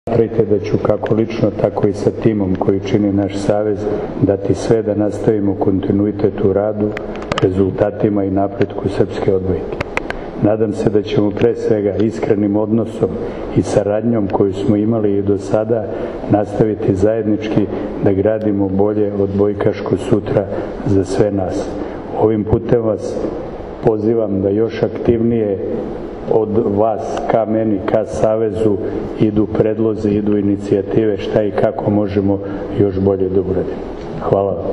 Smatrajte da ću kako lično, tako i sa timom koji čini naš savez dati sve da nastavimo kontinuitet u radu, rezultatima i napretku srpske odbojke. Nadam se da ćemo pre svega iskrenim odnosom i saradnjom koju smo imali i do sada nastaviti zajednički da gradimo bolje odbojkaško sutra za sve nas. Ovim putem vas pozivam da još aktivnije od vas ka meni, ka Savezu idu predlozi, idu inicijative šta i kako možemo još bolje da uradimo. Hvala vam.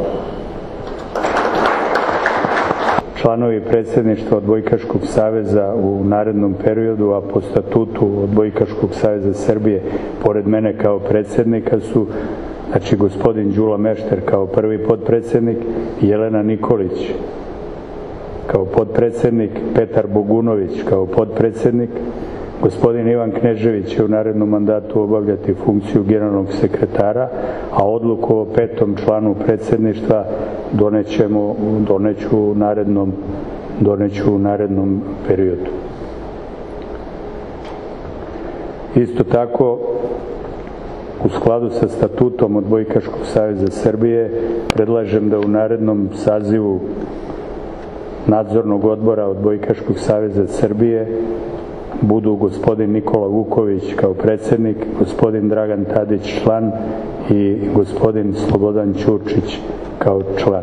Članovi predsjedništva Odbojkaškog saveza u narednom periodu, a po statutu Odbojkaškog saveza Srbije, pored mene kao predsjednika su gospodin Đula Mešter kao prvi potpredsjednik, Jelena Nikolić kao potpredsjednik, Petar Bogunović kao potpredsjednik, gospodin Ivan Knežević će u narednom mandatu obavljati funkciju generalnog sekretara, a odluku o 5. članu predsjedništva doneću u narednom periodu. Isto tako, u skladu sa statutom Odbojkaškog saveza Srbije, predlažem da u narednom sazivu Nadzornog odbora Odbojkaškog saveza Srbije budu gospodin Nikola Vuković kao predsjednik, gospodin Dragan Tadić član i gospodin Slobodan Ćurčić kao član.